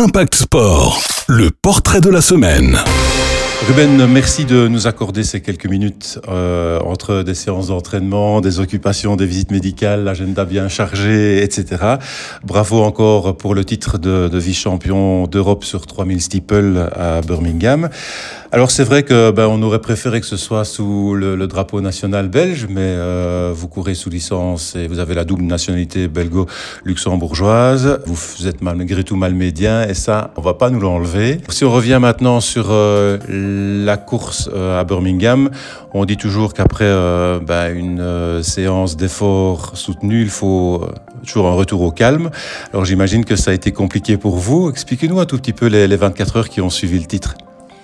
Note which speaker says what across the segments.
Speaker 1: Impact Sport, le portrait de la semaine.
Speaker 2: Ruben, merci de nous accorder ces quelques minutes entre des séances d'entraînement, des occupations, des visites médicales, l'agenda bien chargé, etc. Bravo encore pour le titre de vice-champion d'Europe sur 3000 steeple à Birmingham. Alors c'est vrai que on aurait préféré que ce soit sous le drapeau national belge, mais vous courez sous licence et vous avez la double nationalité belgo-luxembourgeoise. Vous êtes malgré tout malmédien et ça, on va pas nous l'enlever. Si on revient maintenant sur la course à Birmingham, on dit toujours qu'après une séance d'effort soutenu, il faut toujours un retour au calme. Alors j'imagine que ça a été compliqué pour vous. Expliquez-nous un tout petit peu les 24 heures qui ont suivi le titre.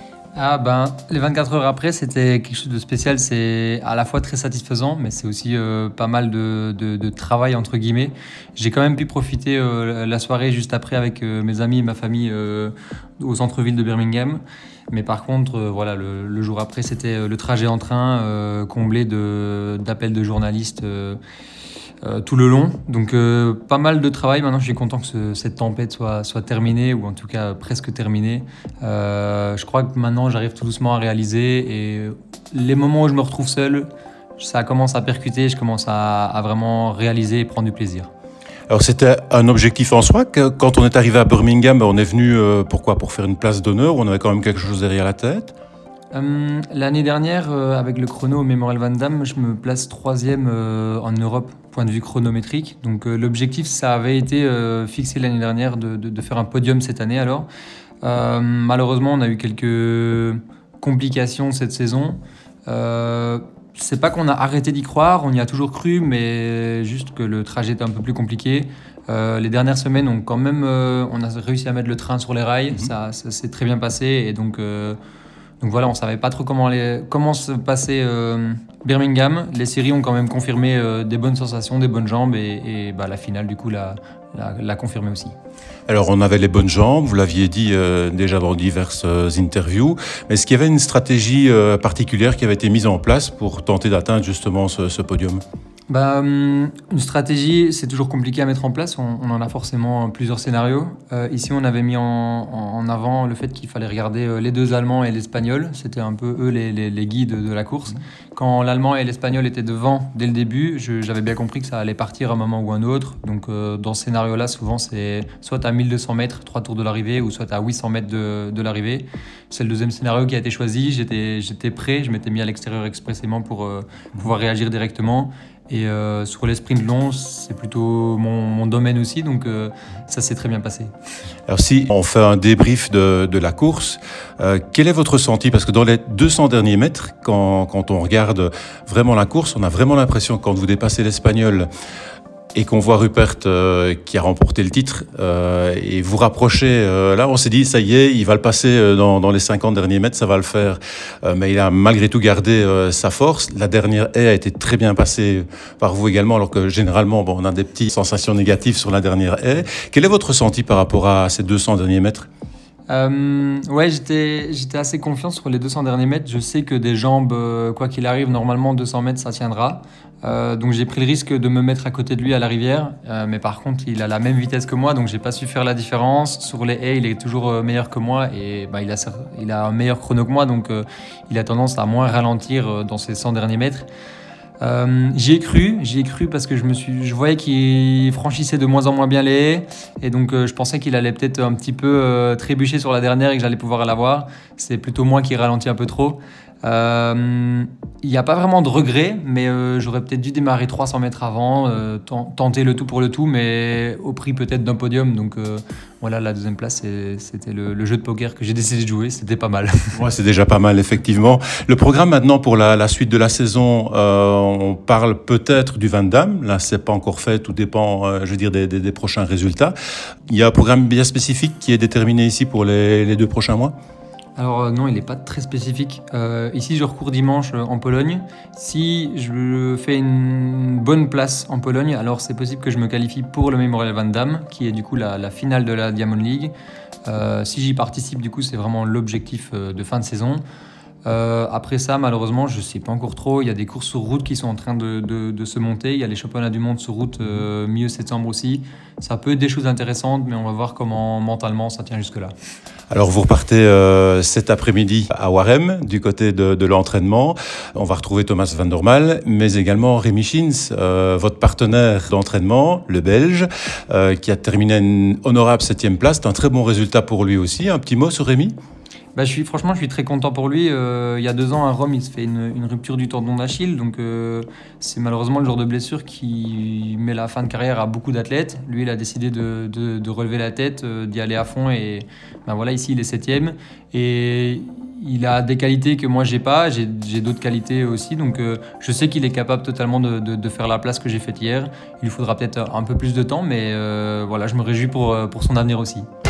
Speaker 3: Les 24 heures après, c'était quelque chose de spécial. C'est à la fois très satisfaisant, mais c'est aussi pas mal de travail, entre guillemets. J'ai quand même pu profiter la soirée juste après avec mes amis et ma famille au centre-ville de Birmingham. Mais par contre, le jour après, c'était le trajet en train comblé d'appels de journalistes tout le long. Donc pas mal de travail. Maintenant, je suis content que cette tempête soit terminée, ou en tout cas presque terminée. Je crois que maintenant, j'arrive tout doucement à réaliser. Et les moments où je me retrouve seul, ça commence à percuter. Je commence à vraiment réaliser et prendre du plaisir.
Speaker 2: Alors c'était un objectif en soi. Quand on est arrivé à Birmingham, on est venu pourquoi ? Pour faire une place d'honneur. On avait quand même quelque chose derrière la tête.
Speaker 3: L'année dernière, avec le chrono au Memorial Van Damme, je me place 3e en Europe, point de vue chronométrique. Donc l'objectif, ça avait été fixé l'année dernière de faire un podium cette année alors. Malheureusement, on a eu quelques complications cette saison. C'est pas qu'on a arrêté d'y croire, on y a toujours cru, mais juste que le trajet était un peu plus compliqué. Les dernières semaines, on a réussi à mettre le train sur les rails, ça s'est très bien passé, et donc voilà, on savait pas trop comment se passait Birmingham. Les séries ont quand même confirmé des bonnes sensations, des bonnes jambes, et la finale du coup l'a confirmé aussi.
Speaker 2: Alors on avait les bonnes jambes, vous l'aviez dit déjà dans diverses interviews, mais est-ce qu'il y avait une stratégie particulière qui avait été mise en place pour tenter d'atteindre justement ce podium ?
Speaker 3: Une stratégie, c'est toujours compliqué à mettre en place. On en a forcément plusieurs scénarios. Ici, on avait mis en avant le fait qu'il fallait regarder les deux Allemands et l'Espagnol. C'était un peu eux les guides de la course. Quand l'Allemand et l'Espagnol étaient devant dès le début, j'avais bien compris que ça allait partir à un moment ou un autre. Donc dans ce scénario-là, souvent, c'est soit à 1200 mètres, 3 tours de l'arrivée, ou soit à 800 mètres de l'arrivée. C'est le deuxième scénario qui a été choisi. J'étais prêt, je m'étais mis à l'extérieur expressément pour pouvoir réagir directement. Et sur les sprints longs, c'est plutôt mon domaine aussi, donc ça s'est très bien passé.
Speaker 2: Alors si on fait un débrief de la course, quel est votre ressenti ? Parce que dans les 200 derniers mètres, quand on regarde vraiment la course, on a vraiment l'impression que quand vous dépassez l'Espagnol et qu'on voit Rupert qui a remporté le titre et vous rapprochez, là on s'est dit ça y est, il va le passer dans les 50 derniers mètres, ça va le faire. Mais il a malgré tout gardé sa force. La dernière haie a été très bien passée par vous également, alors que généralement on a des petites sensations négatives sur la dernière haie. Quel est votre ressenti par rapport à ces 200 derniers mètres ?
Speaker 3: J'étais assez confiant sur les 200 derniers mètres. Je sais que des jambes, quoi qu'il arrive, normalement 200 mètres ça tiendra. Donc j'ai pris le risque de me mettre à côté de lui à la rivière, mais par contre il a la même vitesse que moi, donc j'ai pas su faire la différence. Sur les haies il est toujours meilleur que moi, et il a un meilleur chrono que moi, donc il a tendance à moins ralentir dans ces 100 derniers mètres. J'y ai cru parce que je voyais qu'il franchissait de moins en moins bien les haies, et donc je pensais qu'il allait peut-être un petit peu trébucher sur la dernière et que j'allais pouvoir l'avoir. C'est plutôt moi qui ralentis un peu trop. Il n'y a pas vraiment de regret, mais j'aurais peut-être dû démarrer 300 mètres avant, tenter le tout pour le tout, mais au prix peut-être d'un podium. Donc la deuxième place, c'était le jeu de poker que j'ai décidé de jouer, c'était pas mal.
Speaker 2: Ouais, c'est déjà pas mal, effectivement. Le programme maintenant pour la suite de la saison, on parle peut-être du Van Damme. Là, c'est pas encore fait, tout dépend, des prochains résultats. Il y a un programme bien spécifique qui est déterminé ici pour les 2 prochains mois ?
Speaker 3: Alors non, il n'est pas très spécifique. Ici, je recours dimanche en Pologne. Si je fais une bonne place en Pologne, alors c'est possible que je me qualifie pour le Memorial Van Damme, qui est du coup la finale de la Diamond League. Si j'y participe, du coup, c'est vraiment l'objectif de fin de saison. Après ça, malheureusement, je ne sais pas encore trop. Il y a des courses sur route qui sont en train de se monter. Il y a les championnats du monde sur route milieu septembre aussi. Ça peut être des choses intéressantes, mais on va voir comment mentalement ça tient jusque-là.
Speaker 2: Alors vous repartez cet après-midi à Warem, du côté de l'entraînement. On va retrouver Thomas van der Mael, mais également Rémi Schins, votre partenaire d'entraînement, le Belge, qui a terminé une honorable 7e place. C'est un très bon résultat pour lui aussi. Un petit mot sur Rémi ?
Speaker 3: Franchement, je suis très content pour lui. Il y a 2 ans, à Rome, il se fait une rupture du tendon d'Achille. Donc, c'est malheureusement le genre de blessure qui met la fin de carrière à beaucoup d'athlètes. Lui, il a décidé de relever la tête, d'y aller à fond. Et voilà, ici, il est 7e. Et il a des qualités que moi, j'ai pas. J'ai d'autres qualités aussi. Donc, je sais qu'il est capable totalement de faire la place que j'ai faite hier. Il lui faudra peut-être un peu plus de temps. Mais voilà, je me réjouis pour son avenir aussi.